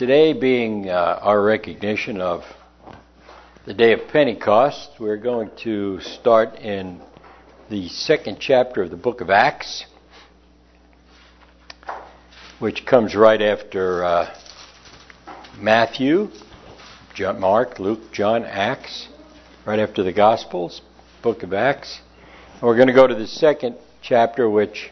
Today being our recognition of the day of Pentecost, we're going to start in the second chapter of the book of Acts, which comes right after Matthew, Mark, Luke, John, Acts, right after the Gospels, book of Acts. And we're going to go to the second chapter, which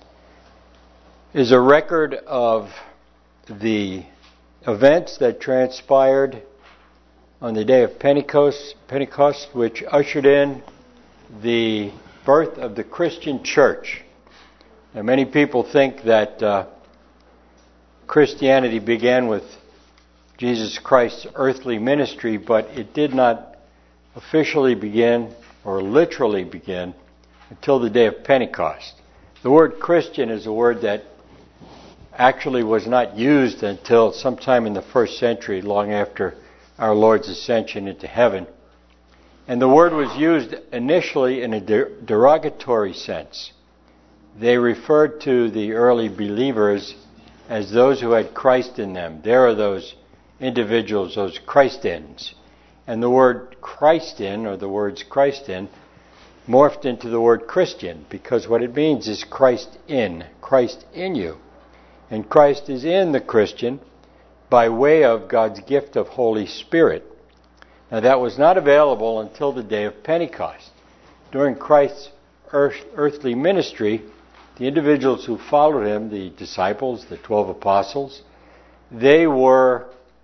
is a record of the events that transpired on the day of Pentecost, which ushered in the birth of the Christian church. Now, many people think that Christianity began with Jesus Christ's earthly ministry, but it did not officially begin or literally begin until the day of Pentecost. The word Christian is a word that actually was not used until sometime in the first century, long after our Lord's ascension into heaven. And the word was used initially in a derogatory sense. They referred to the early believers as those who had Christ in them. There are those individuals, those Christians. And the word Christian, or the words Christian, morphed into the word Christian, because what it means is Christ in you. And Christ is in the Christian by way of God's gift of Holy Spirit. Now, that was not available until the day of Pentecost. During Christ's earthly ministry, the individuals who followed him, the disciples, the 12 apostles, they were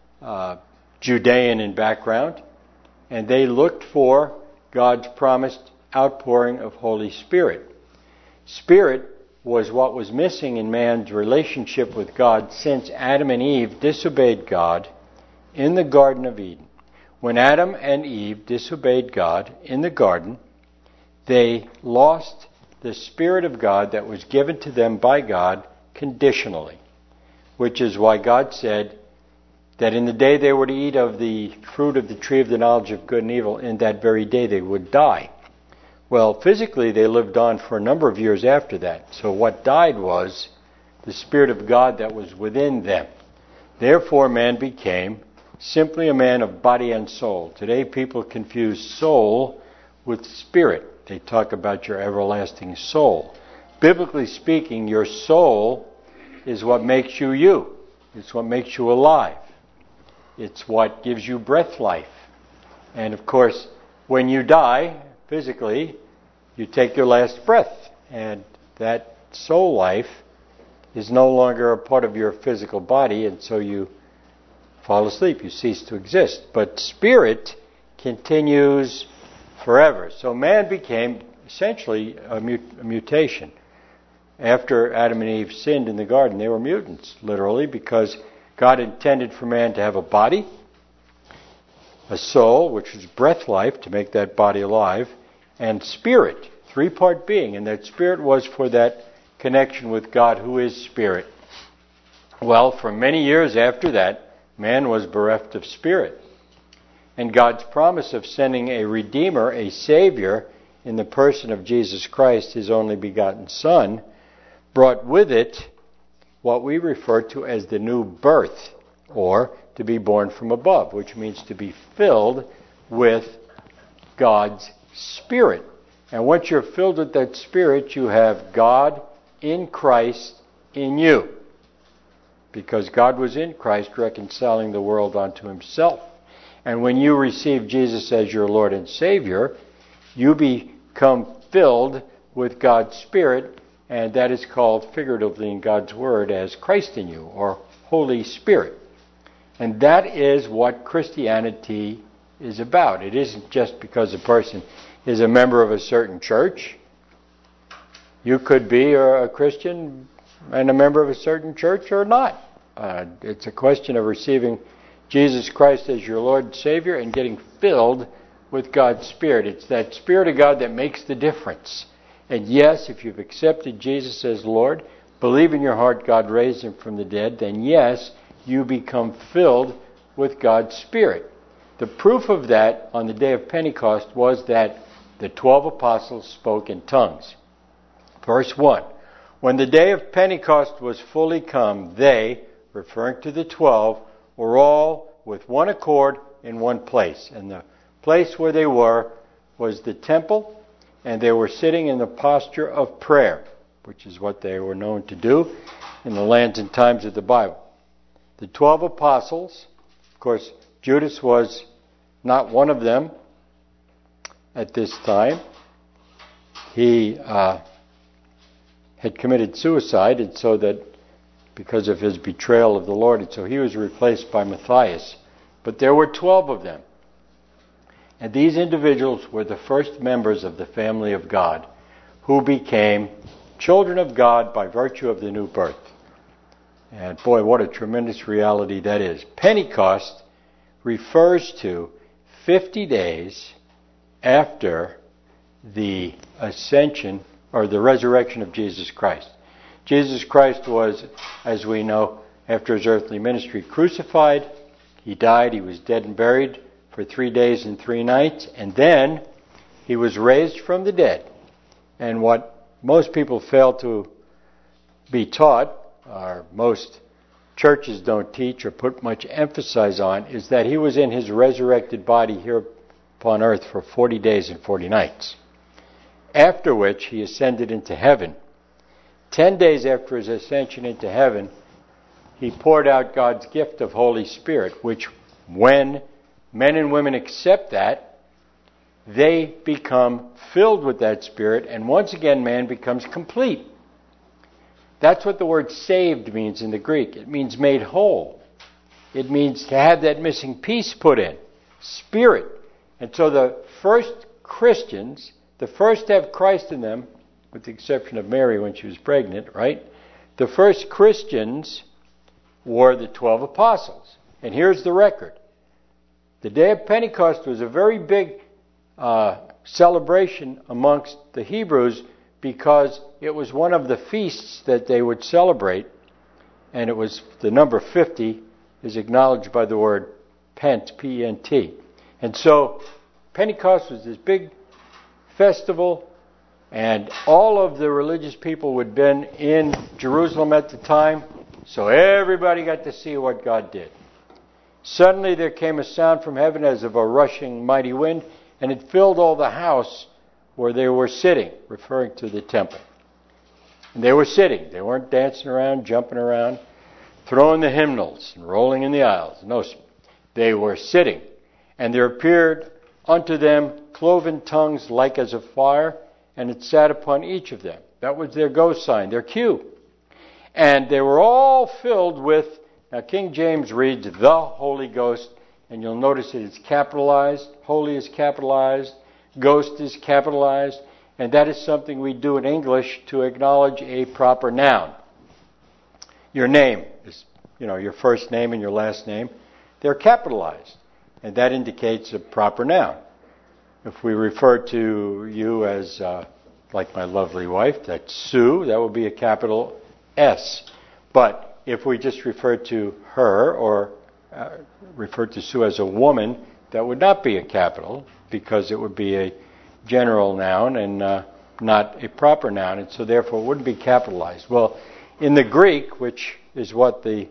Judean in background, and they looked for God's promised outpouring of Holy Spirit. Spirit was what was missing in man's relationship with God since Adam and Eve disobeyed God in the Garden of Eden. When Adam and Eve disobeyed God in the garden, they lost the Spirit of God that was given to them by God conditionally, which is why God said that in the day they were to eat of the fruit of the tree of the knowledge of good and evil, in that very day they would die. Well, physically they lived on for a number of years after that. So what died was the Spirit of God that was within them. Therefore, man became simply a man of body and soul. Today people confuse soul with spirit. They talk about your everlasting soul. Biblically speaking, your soul is what makes you you. It's what makes you alive. It's what gives you breath life. And of course, when you die, physically, you take your last breath, and that soul life is no longer a part of your physical body, and so you fall asleep, you cease to exist. But spirit continues forever. So man became essentially a mutation. After Adam and Eve sinned in the garden, they were mutants, literally, because God intended for man to have a body, a soul, which is breath life, to make that body alive, and spirit, three-part being. And that spirit was for that connection with God, who is spirit. Well, for many years after that, man was bereft of spirit. And God's promise of sending a Redeemer, a Savior, in the person of Jesus Christ, His only begotten Son, brought with it what we refer to as the new birth, or to be born from above, which means to be filled with God's Spirit. And once you're filled with that Spirit, you have God in Christ in you. Because God was in Christ reconciling the world unto Himself. And when you receive Jesus as your Lord and Savior, you become filled with God's Spirit, and that is called figuratively in God's Word as Christ in you, or Holy Spirit. And that is what Christianity is about. It isn't just because a person is a member of a certain church. You could be a Christian and a member of a certain church or not. It's a question of receiving Jesus Christ as your Lord and Savior and getting filled with God's Spirit. It's that Spirit of God that makes the difference. And yes, if you've accepted Jesus as Lord, believe in your heart God raised Him from the dead, then yes, you become filled with God's Spirit. The proof of that on the day of Pentecost was that the 12 apostles spoke in tongues. Verse 1, when the day of Pentecost was fully come, they, referring to the 12, were all with one accord in one place. And the place where they were was the temple, and they were sitting in the posture of prayer, which is what they were known to do in the lands and times of the Bible. The 12 apostles, of course, Judas was not one of them at this time. He had committed suicide, and so that because of his betrayal of the Lord, and so he was replaced by Matthias. But there were 12 of them. And these individuals were the first members of the family of God who became children of God by virtue of the new birth. And boy, what a tremendous reality that is. Pentecost refers to 50 days after the ascension or the resurrection of Jesus Christ. Jesus Christ was, as we know, after his earthly ministry, crucified. He died, he was dead and buried for 3 days and 3 nights, and then he was raised from the dead. And what most people fail to be taught, or most churches don't teach or put much emphasis on, is that he was in his resurrected body here upon earth for 40 days and 40 nights. After which he ascended into heaven. 10 days after his ascension into heaven, he poured out God's gift of Holy Spirit, which when men and women accept that, they become filled with that Spirit, and once again man becomes complete. That's what the word saved means in the Greek. It means made whole. It means to have that missing piece put in. Spirit. And so the first Christians, the first to have Christ in them, with the exception of Mary when she was pregnant, right? The first Christians were the 12 apostles. And here's the record. The day of Pentecost was a very big celebration amongst the Hebrews because it was one of the feasts that they would celebrate, and it was the number 50 is acknowledged by the word Pent, P-E-N-T. And so Pentecost was this big festival, and all of the religious people would have been in Jerusalem at the time, so everybody got to see what God did. Suddenly there came a sound from heaven as of a rushing mighty wind, and it filled all the house where they were sitting, referring to the temple. And they were sitting. They weren't dancing around, jumping around, throwing the hymnals and rolling in the aisles. No, they were sitting. And there appeared unto them cloven tongues like as of fire, and it sat upon each of them. That was their go sign, their cue. And they were all filled with, now King James reads, the Holy Ghost, and you'll notice that it's capitalized, holy is capitalized, ghost is capitalized, and that is something we do in English to acknowledge a proper noun. Your name is, your first name and your last name, they're capitalized, and that indicates a proper noun. If we refer to you as, like my lovely wife, that's Sue, that would be a capital S. But if we just refer to her or refer to Sue as a woman, that would not be a capital because it would be a general noun and not a proper noun, and so therefore it wouldn't be capitalized. Well, in the Greek, which is what the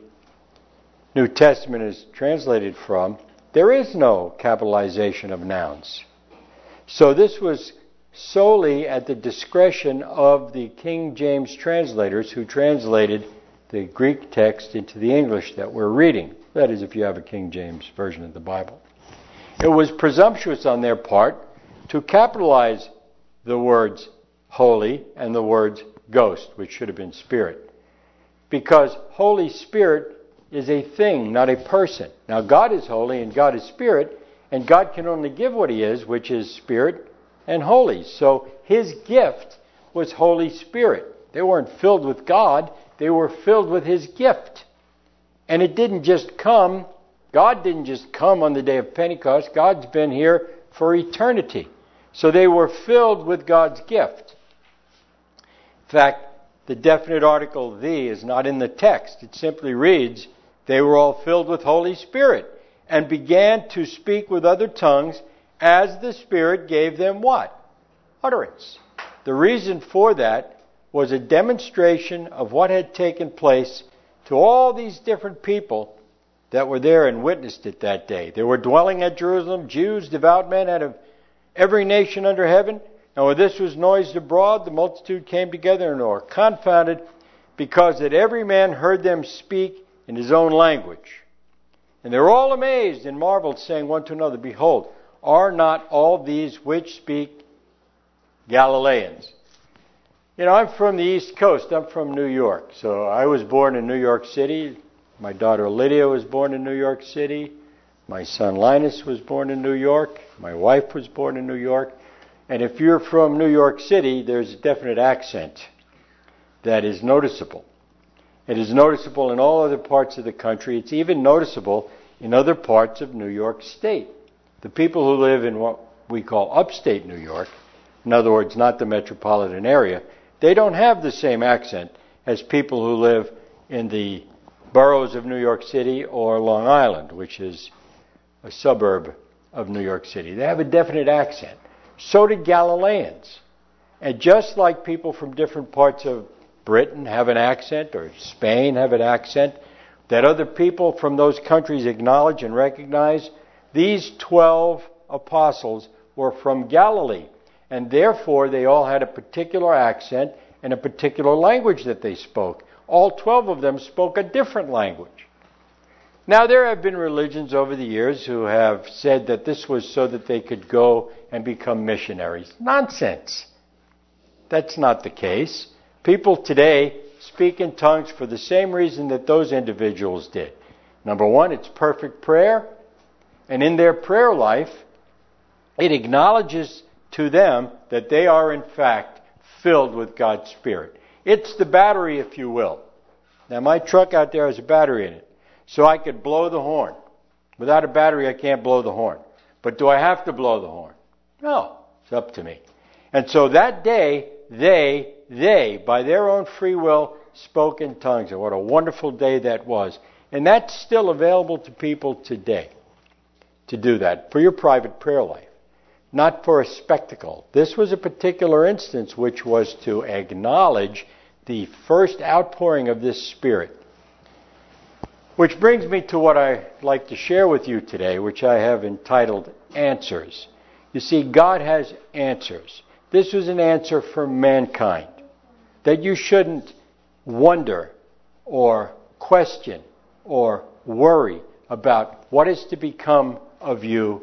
New Testament is translated from, there is no capitalization of nouns. So this was solely at the discretion of the King James translators who translated the Greek text into the English that we're reading. That is, if you have a King James version of the Bible. It was presumptuous on their part to capitalize the words holy and the words ghost, which should have been spirit. Because Holy Spirit is a thing, not a person. Now God is holy and God is spirit, and God can only give what he is, which is spirit and holy. So his gift was Holy Spirit. They weren't filled with God, they were filled with his gift. And it didn't just come, God didn't just come on the day of Pentecost, God's been here for eternity. So they were filled with God's gift. In fact, the definite article "the" is not in the text. It simply reads, they were all filled with Holy Spirit and began to speak with other tongues as the Spirit gave them what? Utterance. The reason for that was a demonstration of what had taken place to all these different people that were there and witnessed it that day. There were dwelling at Jerusalem Jews, devout men out of every nation under heaven. And when this was noised abroad, the multitude came together and were confounded, because that every man heard them speak in his own language. And they were all amazed and marveled, saying one to another, Behold, are not all these which speak Galileans? You know, I'm from the East Coast. I'm from New York. So I was born in New York City. My daughter Lydia was born in New York City. My son Linus was born in New York. My wife was born in New York. And if you're from New York City, there's a definite accent that is noticeable. It is noticeable in all other parts of the country. It's even noticeable in other parts of New York State. The people who live in what we call upstate New York, in other words, not the metropolitan area, they don't have the same accent as people who live in the boroughs of New York City or Long Island, which is a suburb of New York City. They have a definite accent. So did Galileans. And just like people from different parts of Britain have an accent, or Spain have an accent, that other people from those countries acknowledge and recognize, these 12 apostles were from Galilee. And therefore, they all had a particular accent and a particular language that they spoke. All 12 of them spoke a different language. Now, there have been religions over the years who have said that this was so that they could go and become missionaries. Nonsense. That's not the case. People today speak in tongues for the same reason that those individuals did. Number one, it's perfect prayer. And in their prayer life, it acknowledges to them that they are in fact filled with God's Spirit. It's the battery, if you will. Now, my truck out there has a battery in it, so I could blow the horn. Without a battery, I can't blow the horn. But do I have to blow the horn? No, it's up to me. And so that day, they, by their own free will, spoke in tongues. And what a wonderful day that was. And that's still available to people today, to do that for your private prayer life, not for a spectacle. This was a particular instance which was to acknowledge the first outpouring of this Spirit. Which brings me to what I'd like to share with you today, which I have entitled Answers. You see, God has answers. This was an answer for mankind. That you shouldn't wonder or question or worry about what is to become of you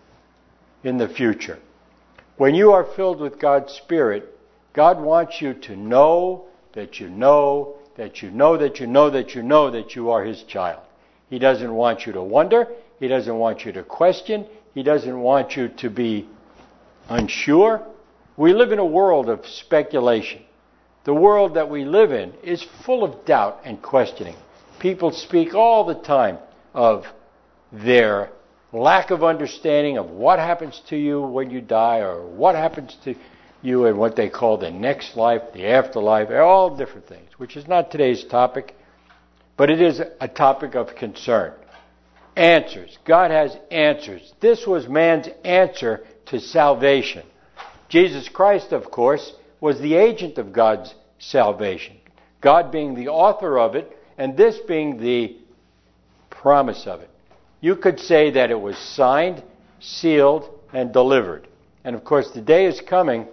in the future. When you are filled with God's Spirit, God wants you to know that you know that you know that you know that you know that you are His child. He doesn't want you to wonder. He doesn't want you to question. He doesn't want you to be unsure. We live in a world of speculation. The world that we live in is full of doubt and questioning. People speak all the time of their lack of understanding of what happens to you when you die, or what happens to you in what they call the next life, the afterlife, all different things, which is not today's topic, but it is a topic of concern. Answers. God has answers. This was man's answer to salvation. Jesus Christ, of course, was the agent of God's salvation. God being the author of it, and this being the promise of it. You could say that it was signed, sealed, and delivered. And of course, the day is coming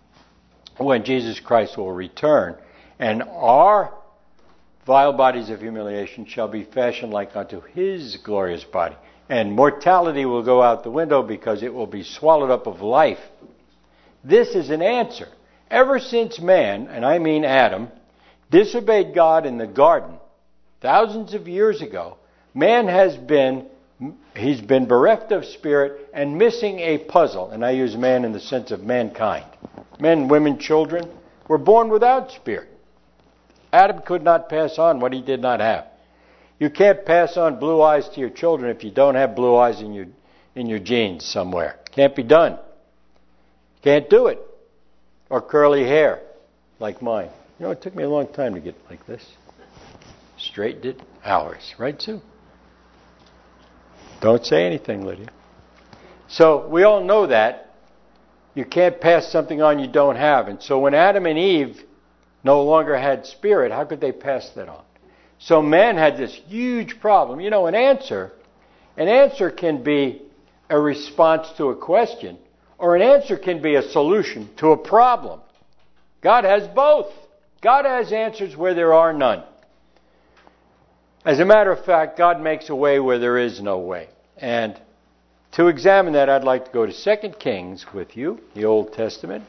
when Jesus Christ will return, and our vile bodies of humiliation shall be fashioned like unto His glorious body. And mortality will go out the window because it will be swallowed up of life. This is an answer. Ever since man, and I mean Adam, disobeyed God in the garden thousands of years ago, man has been bereft of spirit and missing a puzzle. And I use man in the sense of mankind. Men, women, children were born without spirit. Adam could not pass on what he did not have. You can't pass on blue eyes to your children if you don't have blue eyes in your genes somewhere. Can't be done. Can't do it. Or curly hair, like mine. You know, it took me a long time to get like this. Straightened it, hours. Right, Sue? Don't say anything, Lydia. So we all know that. You can't pass something on you don't have. And so when Adam and Eve no longer had spirit, how could they pass that on? So man had this huge problem. You know, an answer can be a response to a question, or an answer can be a solution to a problem. God has both. God has answers where there are none. As a matter of fact, God makes a way where there is no way. And to examine that, I'd like to go to 2 Kings with you, the Old Testament.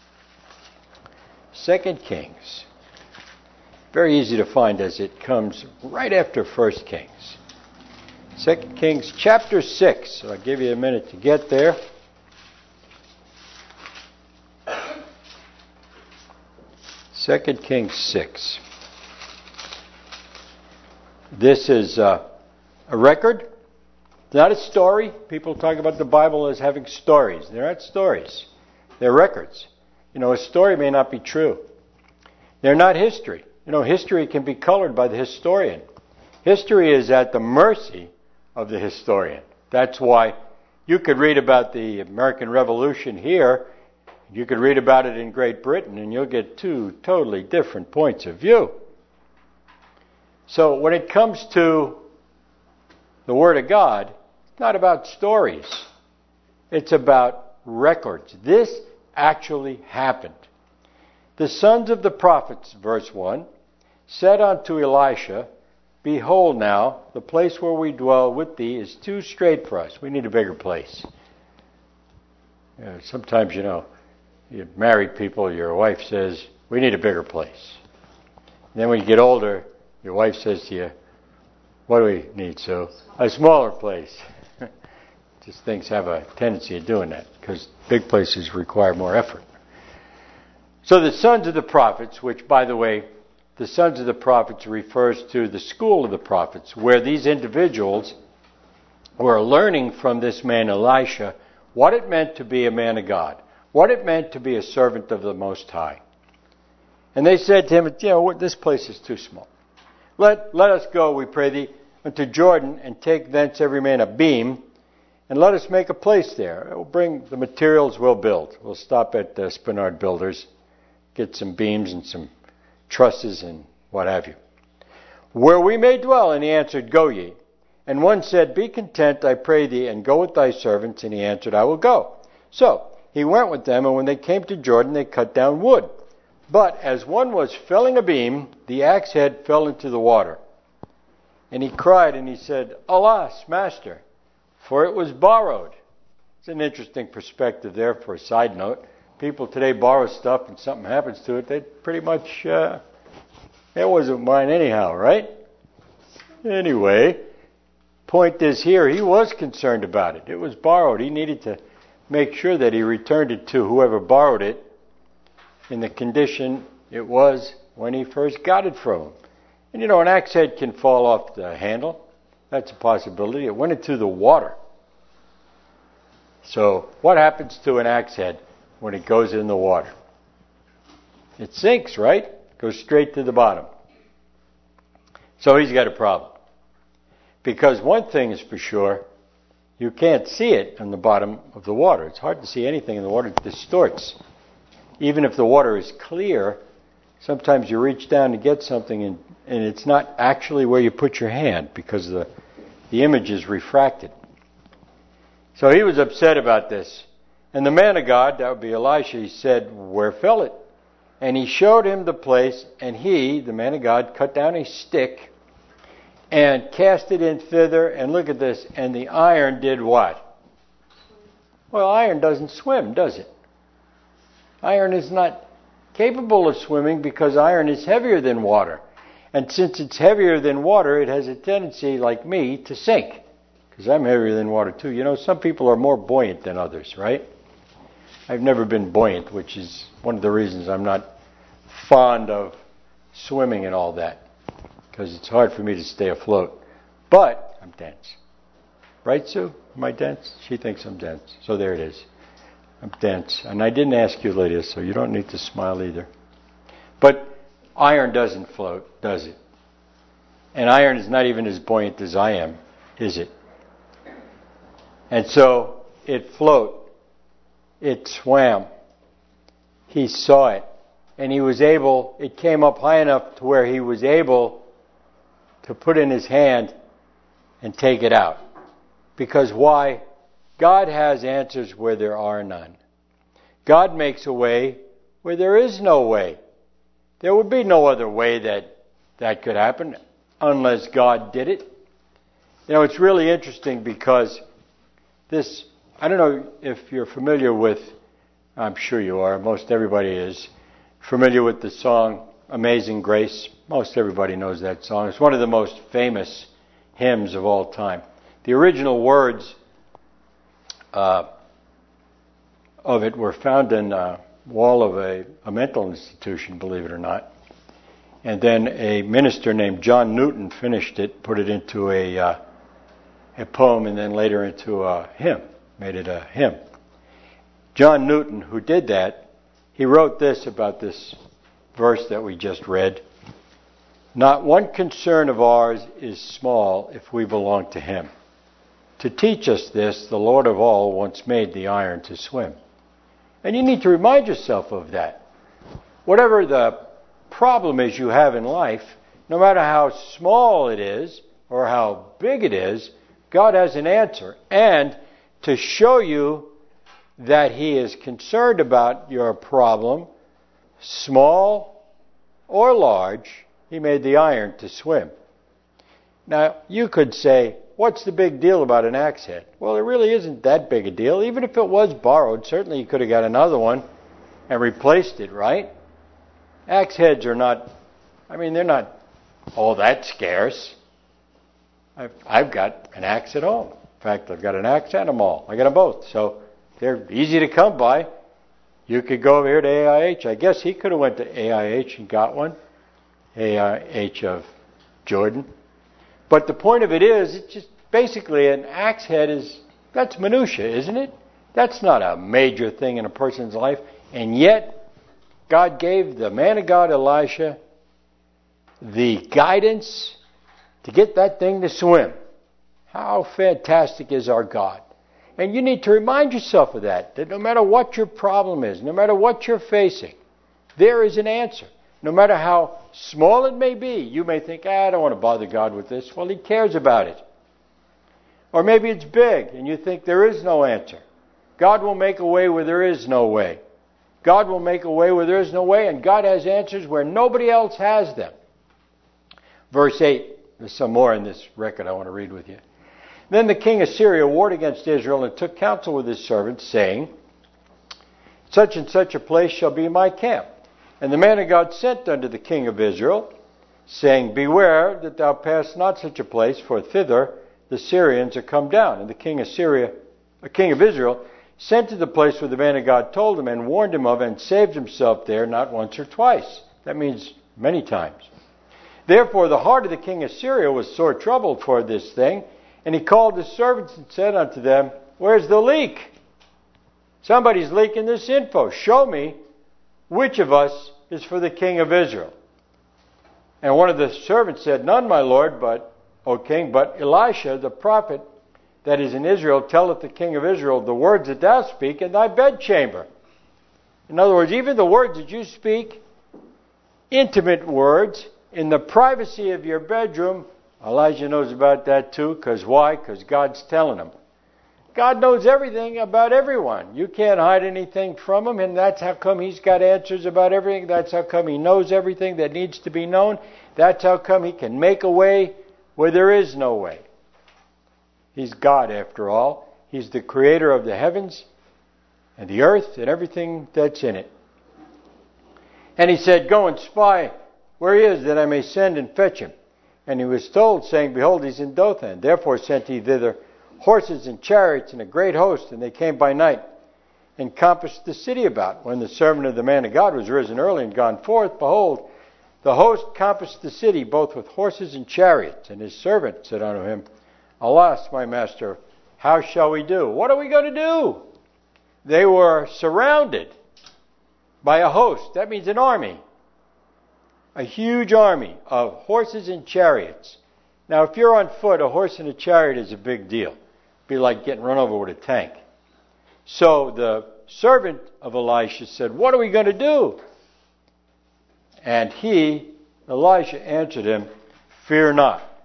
2 Kings. Very easy to find as it comes right after 1 Kings. 2 Kings chapter 6. So I'll give you a minute to get there. Second Kings 6. This is a record. It's not a story. People talk about the Bible as having stories. They're not stories. They're records. You know, a story may not be true. They're not history. You know, history can be colored by the historian. History is at the mercy of the historian. That's why you could read about the American Revolution here. You could read about it in Great Britain, and you'll get two totally different points of view. So when it comes to the Word of God, it's not about stories. It's about records. This actually happened. The sons of the prophets, verse 1, said unto Elisha, Behold now, the place where we dwell with thee is too strait for us. We need a bigger place. Sometimes, you know, you married people, your wife says, we need a bigger place. And then when you get older, your wife says to you, what do we need, Sue? A smaller place. Just things have a tendency of doing that because big places require more effort. So the sons of the prophets, which, by the way, the sons of the prophets refers to the school of the prophets, where these individuals were learning from this man Elisha what it meant to be a man of God, what it meant to be a servant of the Most High. And they said to him, you know, this place is too small. Let us go, we pray thee, unto Jordan, and take thence every man a beam, and let us make a place there. We'll bring the materials, we'll build. We'll stop at Spinard Builders, get some beams and some trusses and what have you. Where we may dwell. And he answered, Go ye. And one said, Be content, I pray thee, and go with thy servants. And he answered, I will go. So he went with them, and when they came to Jordan, they cut down wood. But as one was felling a beam, the axe head fell into the water. And he cried, and he said, Alas, master, for it was borrowed. It's an interesting perspective there for a side note. People today borrow stuff and something happens to it, they pretty much, it wasn't mine anyhow, right? Anyway, point is here, he was concerned about it. It was borrowed. He needed to make sure that he returned it to whoever borrowed it in the condition it was when he first got it from him. And you know, an axe head can fall off the handle. That's a possibility. It went into the water. So what happens to an axe head when it goes in the water? It sinks, right? Goes straight to the bottom. So he's got a problem. Because one thing is for sure, you can't see it on the bottom of the water. It's hard to see anything in the water. It distorts. Even if the water is clear, sometimes you reach down to get something and it's not actually where you put your hand because the image is refracted. So he was upset about this. And the man of God, that would be Elisha, he said, Where fell it? And he showed him the place, and he, the man of God, cut down a stick and cast it in thither, and look at this, and the iron did what? Well, iron doesn't swim, does it? Iron is not capable of swimming because iron is heavier than water. And since it's heavier than water, it has a tendency, like me, to sink. Because I'm heavier than water too. You know, some people are more buoyant than others, right? I've never been buoyant, which is one of the reasons I'm not fond of swimming and all that. Because it's hard for me to stay afloat. But I'm dense. Right, Sue? Am I dense? She thinks I'm dense. So there it is. I'm dense. And I didn't ask you, ladies, so you don't need to smile either. But iron doesn't float, does it? And iron is not even as buoyant as I am, is it? And so it floated. It swam. He saw it. And he was able, it came up high enough to where he was able to put in his hand and take it out. Because why? God has answers where there are none. God makes a way where there is no way. There would be no other way that could happen unless God did it. You know, it's really interesting because this, I don't know if you're familiar with, I'm sure you are, most everybody is familiar with the song Amazing Grace. Most everybody knows that song. It's one of the most famous hymns of all time. The original words of it were found in a wall of a mental institution, believe it or not. And then a minister named John Newton finished it, put it into a poem, and then later into a hymn, made it a hymn. John Newton, who did that, he wrote this about this verse that we just read. Not one concern of ours is small if we belong to Him. To teach us this, the Lord of all once made the iron to swim. And you need to remind yourself of that. Whatever the problem is you have in life, no matter how small it is or how big it is, God has an answer. And to show you that He is concerned about your problem, small or large, He made the iron to swim. Now, you could say, what's the big deal about an axe head? Well, it really isn't that big a deal. Even if it was borrowed, certainly you could have got another one and replaced it, right? Axe heads are not, they're not all that scarce. I've got an axe at home. In fact, I've got an axe and a maul. I got them both. So they're easy to come by. You could go over here to AIH. I guess he could have went to AIH and got one. AIH of Jordan. But the point of it is, it's just basically an axe head that's minutia, isn't it? That's not a major thing in a person's life. And yet, God gave the man of God, Elisha, the guidance to get that thing to swim. How fantastic is our God? And you need to remind yourself of that no matter what your problem is, no matter what you're facing, there is an answer. No matter how small it may be, you may think, I don't want to bother God with this. Well, He cares about it. Or maybe it's big and you think there is no answer. God will make a way where there is no way. God will make a way where there is no way, and God has answers where nobody else has them. Verse 8, there's some more in this record I want to read with you. Then the king of Syria warred against Israel and took counsel with his servants, saying, such and such a place shall be my camp. And the man of God sent unto the king of Israel, saying, beware that thou pass not such a place, for thither the Syrians are come down. And the king of Israel, sent to the place where the man of God told him, and warned him of, and saved himself there not once or twice. That means many times. Therefore the heart of the king of Syria was sore troubled for this thing, and he called his servants and said unto them, where's the leak? Somebody's leaking this info. Show me which of us is for the king of Israel. And one of the servants said, none, my lord, O king, but Elisha, the prophet that is in Israel, telleth the king of Israel the words that thou speak in thy bedchamber. In other words, even the words that you speak, intimate words, in the privacy of your bedroom, Elijah knows about that too. Because why? Because God's telling him. God knows everything about everyone. You can't hide anything from Him, and that's how come He's got answers about everything. That's how come He knows everything that needs to be known. That's how come He can make a way where there is no way. He's God, after all. He's the creator of the heavens and the earth and everything that's in it. And he said, go and spy where he is, that I may send and fetch him. And he was told, saying, behold, he's in Dothan. Therefore sent he thither horses and chariots and a great host, and they came by night and compassed the city about. When the servant of the man of God was risen early and gone forth, behold, the host compassed the city, both with horses and chariots. And his servant said unto him, alas, my master, how shall we do? What are we going to do? They were surrounded by a host. That means an army. A huge army of horses and chariots. Now, if you're on foot, a horse and a chariot is a big deal. It'd be like getting run over with a tank. So the servant of Elisha said, what are we going to do? And Elisha answered him, fear not.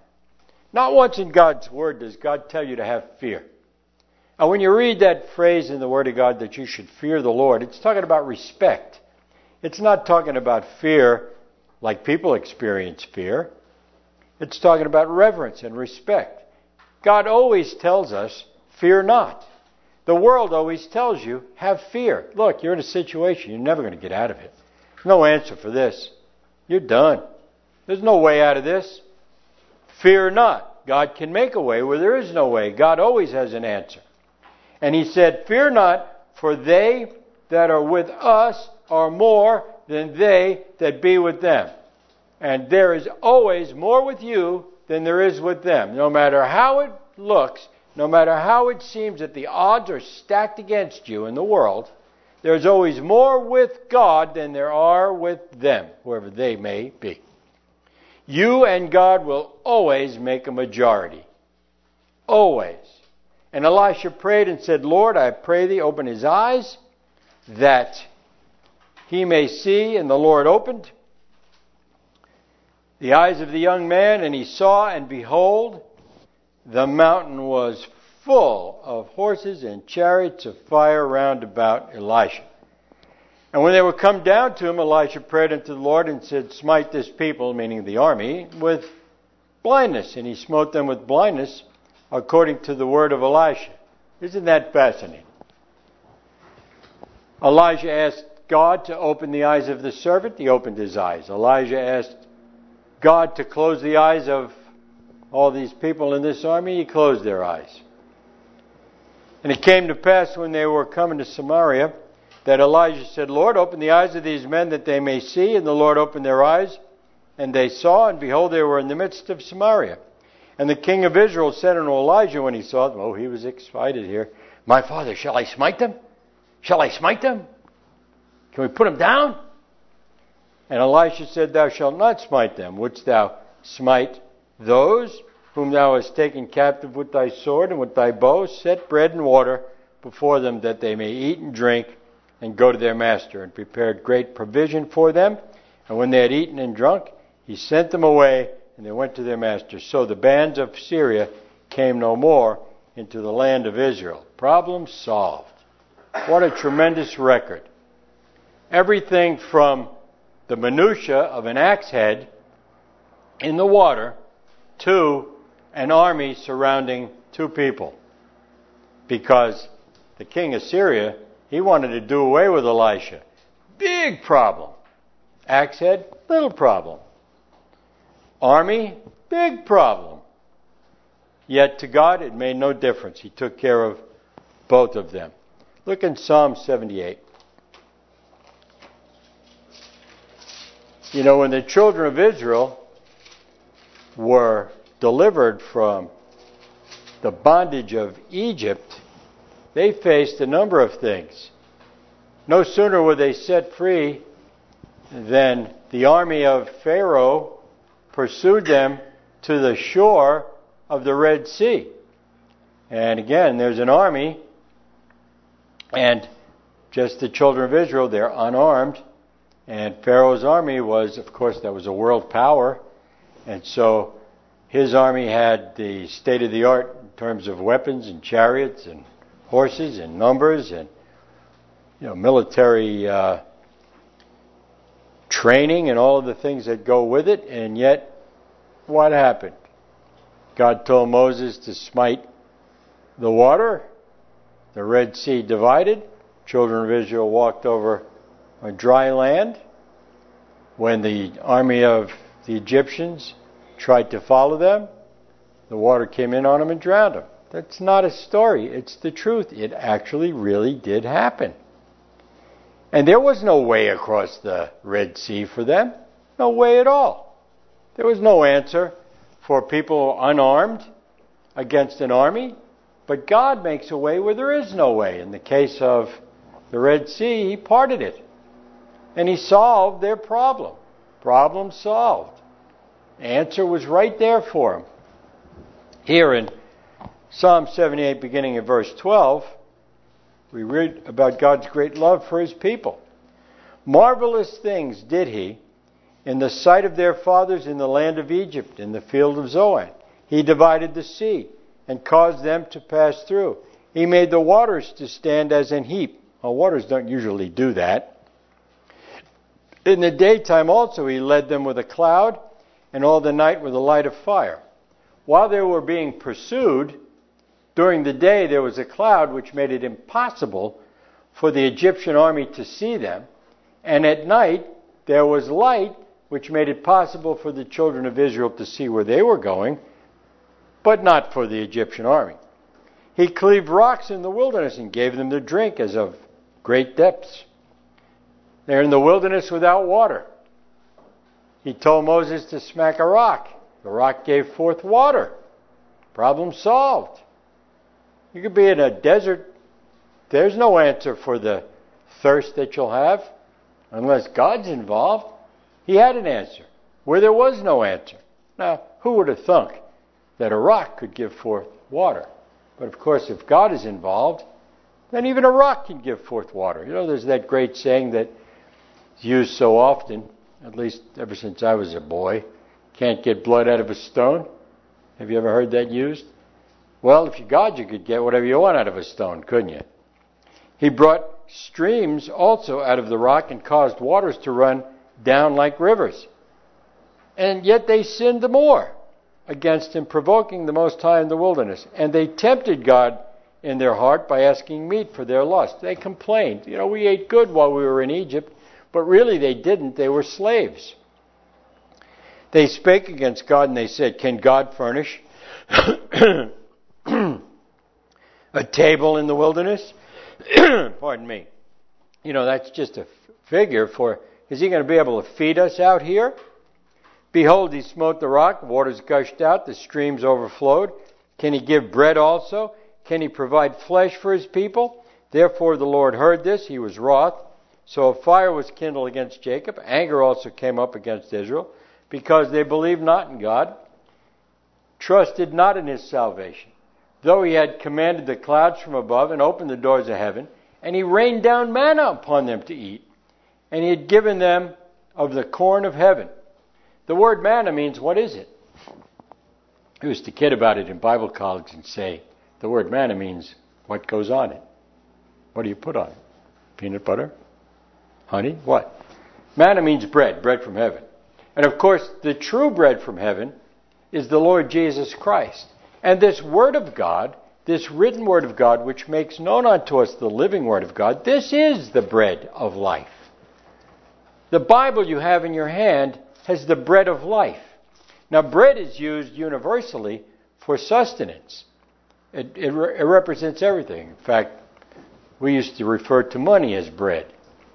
Not once in God's Word does God tell you to have fear. And when you read that phrase in the Word of God that you should fear the Lord, it's talking about respect. It's not talking about fear like people experience fear. It's talking about reverence and respect. God always tells us, fear not. The world always tells you, have fear. Look, you're in a situation, you're never going to get out of it. There's no answer for this. You're done. There's no way out of this. Fear not. God can make a way where there is no way. God always has an answer. And he said, fear not, for they that are with us are more than they that be with them. And there is always more with you than there is with them. No matter how it looks, no matter how it seems that the odds are stacked against you in the world, there's always more with God than there are with them, whoever they may be. You and God will always make a majority. Always. And Elisha prayed and said, Lord, I pray thee, open his eyes, that he may see. And the Lord opened the eyes of the young man, and he saw, and behold, the mountain was full of horses and chariots of fire round about Elisha. And when they were come down to him, Elisha prayed unto the Lord and said, smite this people, meaning the army, with blindness. And he smote them with blindness according to the word of Elisha. Isn't that fascinating? Elijah asked God to open the eyes of the servant. He opened his eyes. Elijah asked God to close the eyes of all these people in this army. He closed their eyes. And it came to pass when they were coming to Samaria that Elijah said, Lord, open the eyes of these men that they may see. And the Lord opened their eyes, and they saw, and behold, they were in the midst of Samaria. And the king of Israel said unto Elijah when he saw them, he was excited here, my father, shall I smite them? Shall I smite them? Can we put them down? And Elisha said, thou shalt not smite them. Wouldst thou smite those whom thou hast taken captive with thy sword and with thy bow? Set bread and water before them, that they may eat and drink, and go to their master. And prepared great provision for them. And when they had eaten and drunk, he sent them away, and they went to their master. So the bands of Syria came no more into the land of Israel. Problem solved. What a tremendous record. Everything from the minutia of an axe head in the water to an army surrounding two people. Because the king of Syria, he wanted to do away with Elisha. Big problem. Axe head, little problem. Army, big problem. Yet to God, it made no difference. He took care of both of them. Look in Psalm 78. You know, when the children of Israel were delivered from the bondage of Egypt, they faced a number of things. No sooner were they set free than the army of Pharaoh pursued them to the shore of the Red Sea. And again, there's an army, and just the children of Israel, they're unarmed. And Pharaoh's army was, of course, that was a world power. And so his army had the state-of-the-art in terms of weapons and chariots and horses and numbers and, military training and all of the things that go with it. And yet, what happened? God told Moses to smite the water. The Red Sea divided. Children of Israel walked over on dry land. When the army of the Egyptians tried to follow them, the water came in on them and drowned them. That's not a story. It's the truth. It actually really did happen. And there was no way across the Red Sea for them. No way at all. There was no answer for people unarmed against an army. But God makes a way where there is no way. In the case of the Red Sea, He parted it. And He solved their problem. Problem solved. The answer was right there for them. Here in Psalm 78, beginning at verse 12, we read about God's great love for His people. Marvelous things did He in the sight of their fathers in the land of Egypt, in the field of Zoan. He divided the sea and caused them to pass through. He made the waters to stand as an heap. Well, waters don't usually do that. In the daytime also he led them with a cloud, and all the night with a light of fire. While they were being pursued, during the day there was a cloud which made it impossible for the Egyptian army to see them, and at night there was light which made it possible for the children of Israel to see where they were going, but not for the Egyptian army. He cleaved rocks in the wilderness and gave them to drink as of great depths. They're in the wilderness without water. He told Moses to smack a rock. The rock gave forth water. Problem solved. You could be in a desert. There's no answer for the thirst that you'll have unless God's involved. He had an answer where there was no answer. Now, who would have thunk that a rock could give forth water? But of course, if God is involved, then even a rock can give forth water. You know, there's that great saying that is used so often, at least ever since I was a boy, can't get blood out of a stone. Have you ever heard that used? Well, if you're God, you could get whatever you want out of a stone, couldn't you? He brought streams also out of the rock and caused waters to run down like rivers. And yet they sinned the more against him, provoking the Most High in the wilderness. And they tempted God in their heart by asking meat for their lust. They complained. You know, we ate good while we were in Egypt, but really they didn't. They were slaves. They spake against God and they said, can God furnish a table in the wilderness? Pardon me. You know, that's just a figure for, is he going to be able to feed us out here? Behold, he smote the rock, waters gushed out, the streams overflowed. Can he give bread also? Can he provide flesh for his people? Therefore the Lord heard this, he was wroth. So a fire was kindled against Jacob, anger also came up against Israel, because they believed not in God, trusted not in his salvation. Though he had commanded the clouds from above and opened the doors of heaven, and he rained down manna upon them to eat, and he had given them of the corn of heaven. The word manna means, what is it? I used to kid about it in Bible college and say, the word manna means what goes on it. What do you put on it? Peanut butter? Honey? What? Manna means bread, bread from heaven. And of course, the true bread from heaven is the Lord Jesus Christ. And this Word of God, this written Word of God, which makes known unto us the living Word of God, this is the bread of life. The Bible you have in your hand has the bread of life. Now, bread is used universally for sustenance. It represents everything. In fact, we used to refer to money as bread.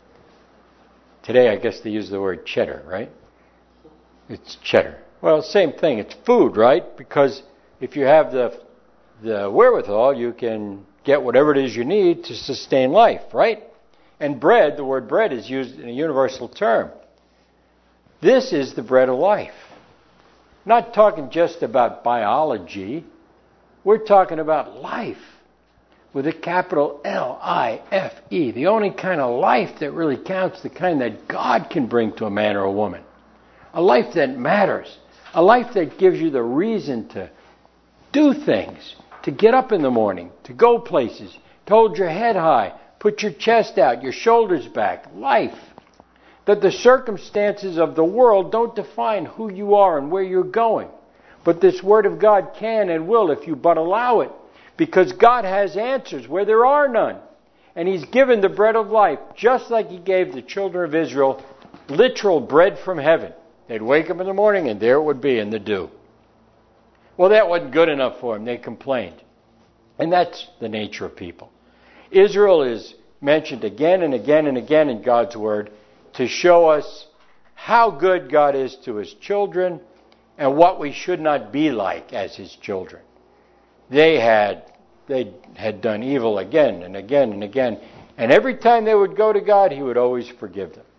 Today, I guess they use the word cheddar, right? It's cheddar. Well, same thing. It's food, right? Because if you have the wherewithal, you can get whatever it is you need to sustain life, right? And bread, the word bread is used in a universal term. This is the bread of life. Not talking just about biology. We're talking about life with a capital L-I-F-E. The only kind of life that really counts, the kind that God can bring to a man or a woman. A life that matters. A life that gives you the reason to do things, to get up in the morning, to go places, to hold your head high, put your chest out, your shoulders back. Life. That the circumstances of the world don't define who you are and where you're going. But this Word of God can and will if you but allow it. Because God has answers where there are none. And He's given the bread of life, just like He gave the children of Israel literal bread from heaven. They'd wake up in the morning and there it would be in the dew. Well, that wasn't good enough for them. They complained. And that's the nature of people. Israel is mentioned again and again and again in God's Word to show us how good God is to His children and what we should not be like as His children. They had done evil again and again and again. And every time they would go to God, He would always forgive them.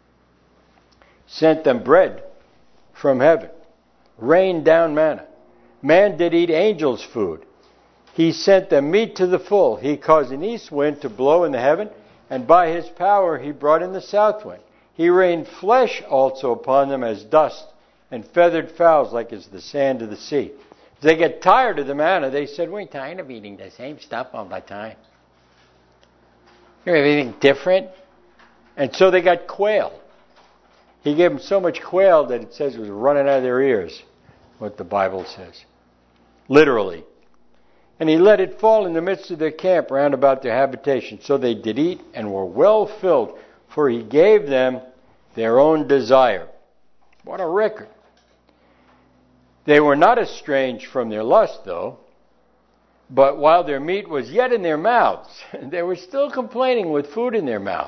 Sent them bread from heaven. Rained down manna. Man did eat angels' food. He sent them meat to the full. He caused an east wind to blow in the heaven, and by His power He brought in the south wind. He rained flesh also upon them as dust, and feathered fowls like as the sand of the sea. They get tired of the manna. They said, we're tired of eating the same stuff all the time. You know, anything different? And so they got quail. He gave them so much quail that it says it was running out of their ears, what the Bible says. Literally. And he let it fall in the midst of their camp round about their habitation. So they did eat and were well filled, for he gave them their own desire. What a record. They were not estranged from their lust, though, but while their meat was yet in their mouths, they were still complaining with food in their mouth.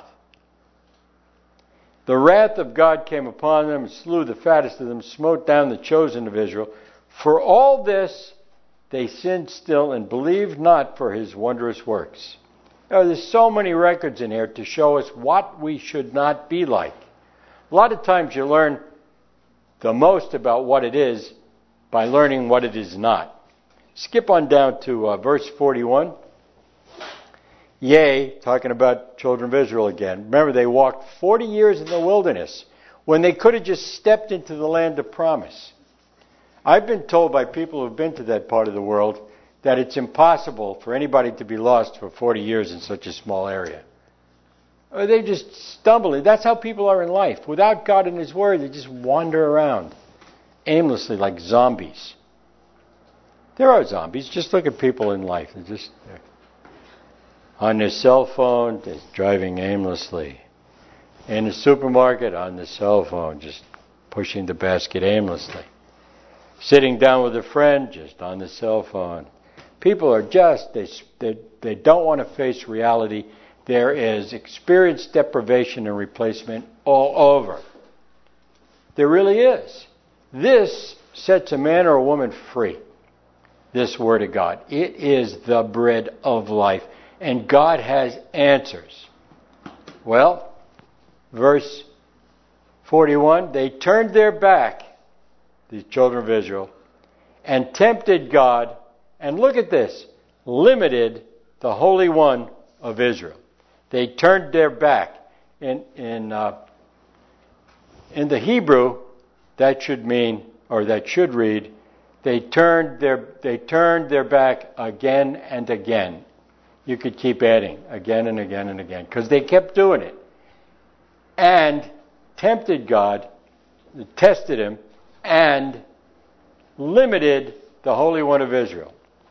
The wrath of God came upon them and slew the fattest of them, smote down the chosen of Israel. For all this they sinned still and believed not for his wondrous works. Now, there's so many records in here to show us what we should not be like. A lot of times you learn the most about what it is by learning what it is not. Skip on down to verse 41. Yea, talking about children of Israel again. Remember, they walked 40 years in the wilderness when they could have just stepped into the land of promise. I've been told by people who have been to that part of the world that it's impossible for anybody to be lost for 40 years in such a small area. Or they just stumble. That's how people are in life. Without God and His Word, they just wander around aimlessly like zombies. There are zombies. Just look at people in life. They're just on their cell phone, they're driving aimlessly. In the supermarket, on the cell phone, just pushing the basket aimlessly. Sitting down with a friend, just on the cell phone. People are just, they don't want to face reality. There is experience deprivation and replacement all over. There really is. This sets a man or a woman free. This Word of God. It is the bread of life. And God has answers. Well, verse 41, they turned their back, the children of Israel, and tempted God, and look at this, limited the Holy One of Israel. They turned their back. In the Hebrew, that should mean, or that should read, they turned their back again and again. You could keep adding again and again and again, because they kept doing it. And tempted God, tested Him, and limited the Holy One of Israel.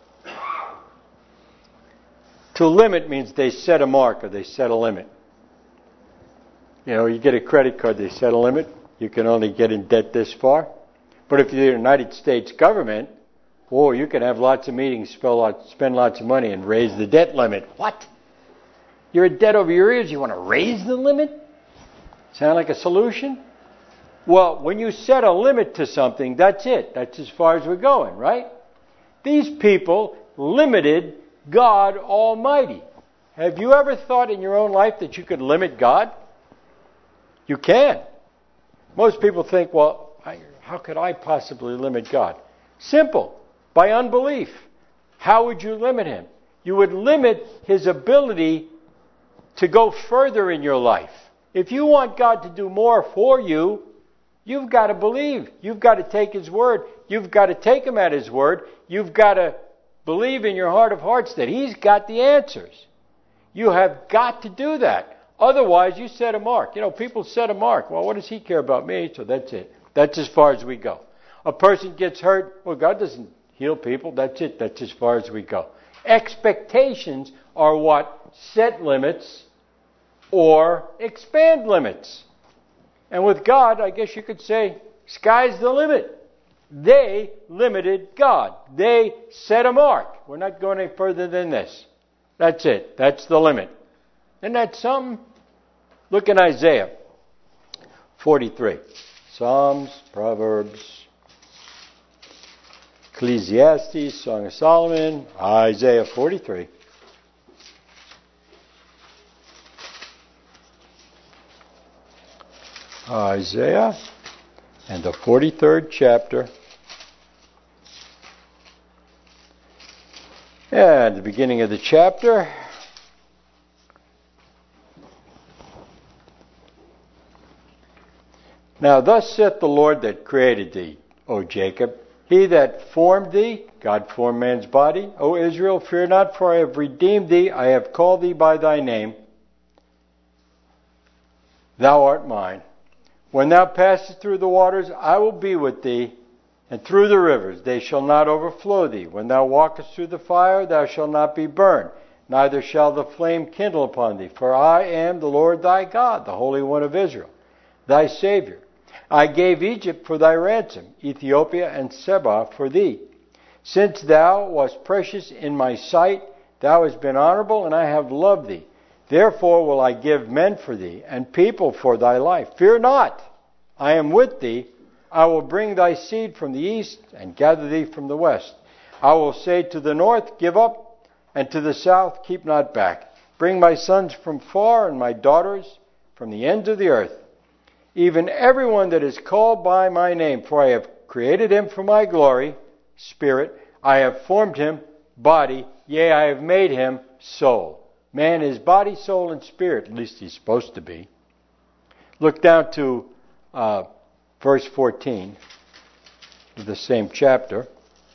To limit means they set a mark or they set a limit. You know, you get a credit card, they set a limit. You can only get in debt this far. But if you're the United States government, you can have lots of meetings, spend lots of money, and raise the debt limit. What? You're in debt over your ears, you want to raise the limit? Sound like a solution? Well, when you set a limit to something, that's it. That's as far as we're going, right? These people limited God Almighty. Have you ever thought in your own life that you could limit God? You can. Most people think, well, how could I possibly limit God? Simple. By unbelief. How would you limit Him? You would limit His ability to go further in your life. If you want God to do more for you, you've got to believe. You've got to take His Word. You've got to take Him at His Word. You've got to believe in your heart of hearts that He's got the answers. You have got to do that. Otherwise, you set a mark. You know, people set a mark. Well, what does He care about me? So that's it. That's as far as we go. A person gets hurt. Well, God doesn't heal people. That's it. That's as far as we go. Expectations are what set limits or expand limits. And with God, I guess you could say, sky's the limit. They limited God. They set a mark. We're not going any further than this. That's it. That's the limit. Isn't that something? Look in Isaiah 43. Psalms, Proverbs, Ecclesiastes, Song of Solomon, Isaiah 43. Isaiah and the 43rd chapter. And the beginning of the chapter. Now thus saith the Lord that created thee, O Jacob, He that formed thee, God formed man's body. O Israel, fear not, for I have redeemed thee. I have called thee by thy name. Thou art mine. When thou passest through the waters, I will be with thee, and through the rivers, they shall not overflow thee. When thou walkest through the fire, thou shalt not be burned, neither shall the flame kindle upon thee. For I am the Lord thy God, the Holy One of Israel, thy Savior. I gave Egypt for thy ransom, Ethiopia and Seba for thee. Since thou wast precious in my sight, thou hast been honorable, and I have loved thee. Therefore will I give men for thee, and people for thy life. Fear not, I am with thee. I will bring thy seed from the east, and gather thee from the west. I will say to the north, give up, and to the south, keep not back. Bring my sons from far, and my daughters from the ends of the earth. Even everyone that is called by my name, for I have created him for my glory, spirit. I have formed him, body. Yea, I have made him, soul. Man is body, soul, and spirit. At least he's supposed to be. Look down to verse 14 of the same chapter.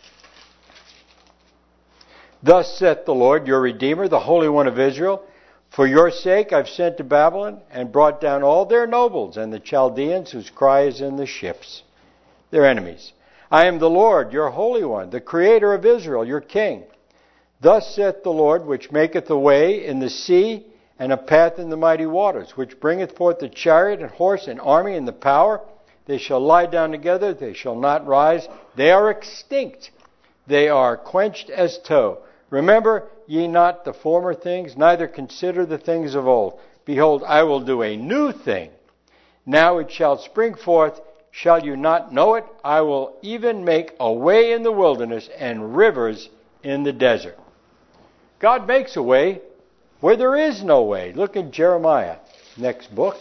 Thus saith the Lord, your Redeemer, the Holy One of Israel, for your sake I've sent to Babylon and brought down all their nobles and the Chaldeans whose cry is in the ships, their enemies. I am the Lord, your Holy One, the Creator of Israel, your King. Thus saith the Lord, which maketh a way in the sea and a path in the mighty waters, which bringeth forth the chariot and horse and army and the power. They shall lie down together, they shall not rise. They are extinct, they are quenched as tow. Remember ye not the former things, neither consider the things of old. Behold, I will do a new thing. Now it shall spring forth. Shall you not know it? I will even make a way in the wilderness and rivers in the desert. God makes a way where there is no way. Look in Jeremiah, next book.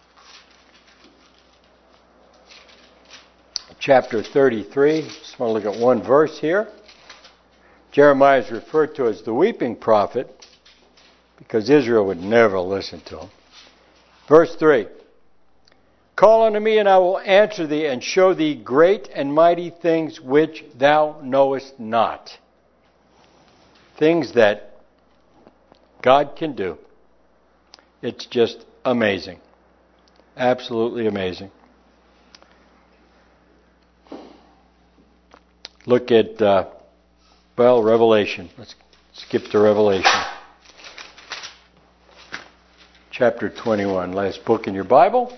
Chapter 33. Just want to look at one verse here. Jeremiah is referred to as the weeping prophet because Israel would never listen to him. Verse 3. Call unto me, and I will answer thee, and show thee great and mighty things which thou knowest not. Things that God can do. It's just amazing. Absolutely amazing. Look at, Revelation. Let's skip to Revelation. Chapter 21, last book in your Bible.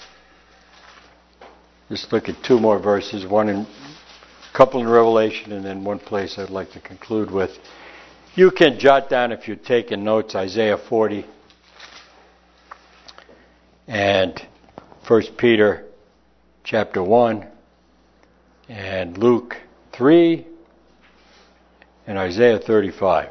Just look at two more verses, a couple in Revelation, and then one place I'd like to conclude with. You can jot down, if you're taking notes, Isaiah 40 and 1 Peter chapter 1 and Luke 3 and Isaiah 35.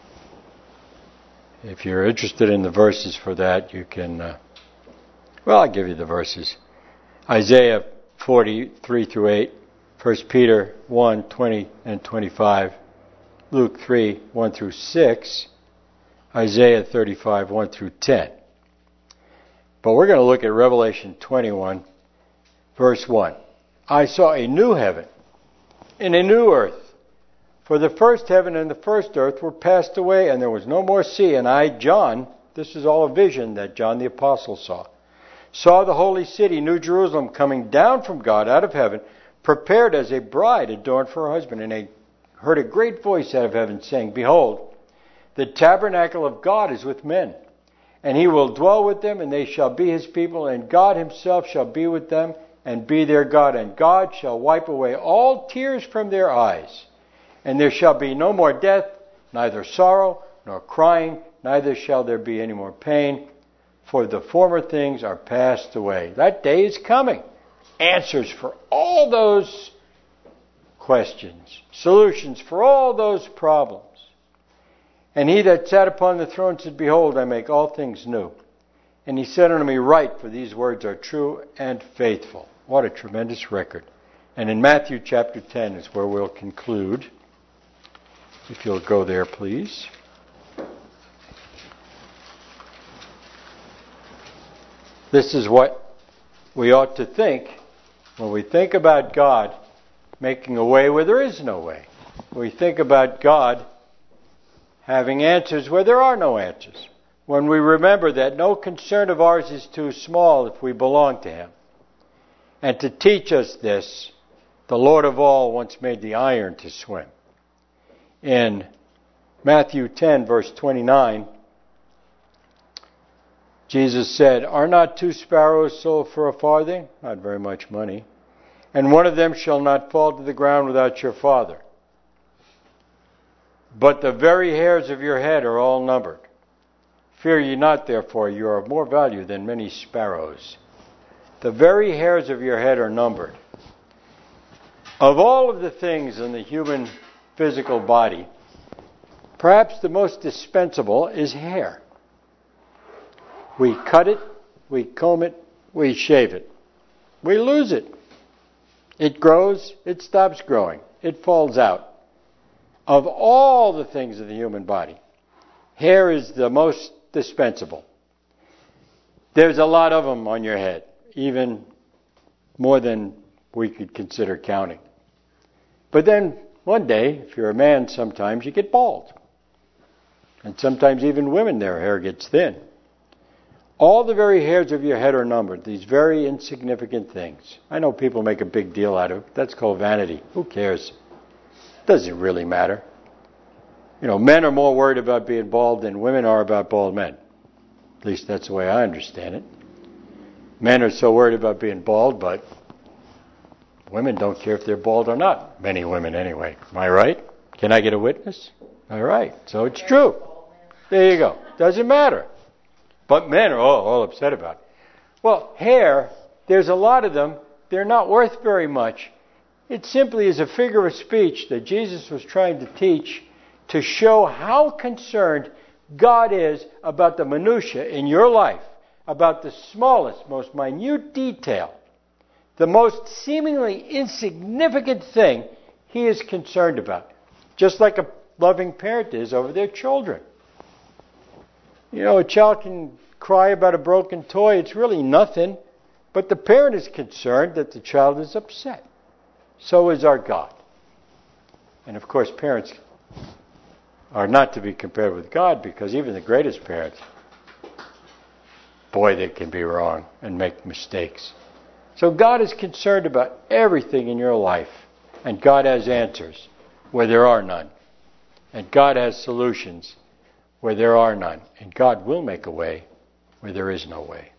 If you're interested in the verses for that, you can, I'll give you the verses. Isaiah 40, 3 through 8, 1 Peter 1, 20 and 25, Luke 3, 1 through 6, Isaiah 35, 1 through 10. But we're going to look at Revelation 21, verse 1. I saw a new heaven and a new earth. For the first heaven and the first earth were passed away, and there was no more sea. And I, John, this is all a vision that John the Apostle saw the holy city, New Jerusalem, coming down from God out of heaven, prepared as a bride adorned for her husband. And I heard a great voice out of heaven saying, Behold, the tabernacle of God is with men, and he will dwell with them, and they shall be his people, and God himself shall be with them, and be their God. And God shall wipe away all tears from their eyes. And there shall be no more death, neither sorrow, nor crying, neither shall there be any more pain, for the former things are passed away. That day is coming. Answers for all those questions. Solutions for all those problems. And he that sat upon the throne said, Behold, I make all things new. And he said unto me, Write, for these words are true and faithful. What a tremendous record. And in Matthew chapter 10 is where we'll conclude. If you'll go there, please. This is what we ought to think when we think about God making a way where there is no way. We think about God having answers where there are no answers. When we remember that no concern of ours is too small if we belong to Him. And to teach us this, the Lord of all once made the iron to swim. In Matthew 10, verse 29, Jesus said, "Are not 2 sparrows sold for a farthing?" Not very much money. "And one of them shall not fall to the ground without your Father. But the very hairs of your head are all numbered. Fear ye not, therefore, you are of more value than many sparrows." The very hairs of your head are numbered. Of all of the things in the human physical body, perhaps the most dispensable is hair. We cut it, we comb it, we shave it. We lose it. It grows, it stops growing, it falls out. Of all the things in the human body, hair is the most dispensable. There's a lot of them on your head, even more than we could consider counting. But then one day, if you're a man, sometimes you get bald. And sometimes even women, their hair gets thin. All the very hairs of your head are numbered, these very insignificant things. I know people make a big deal out of it. That's called vanity. Who cares? Does it really matter? Men are more worried about being bald than women are about bald men. At least that's the way I understand it. Men are so worried about being bald, but women don't care if they're bald or not. Many women anyway. Am I right? Can I get a witness? All right. So it's true. There you go. Doesn't matter. But men are all upset about it. Well, hair, there's a lot of them. They're not worth very much. It simply is a figure of speech that Jesus was trying to teach to show how concerned God is about the minutiae in your life, about the smallest, most minute detail, the most seemingly insignificant thing He is concerned about, just like a loving parent is over their children. A child can cry about a broken toy. It's really nothing, but the parent is concerned that the child is upset. So is our God. And of course, parents are not to be compared with God, because even the greatest parents, boy, they can be wrong and make mistakes. So God is concerned about everything in your life, and God has answers where there are none. And God has solutions where there are none. And God will make a way where there is no way.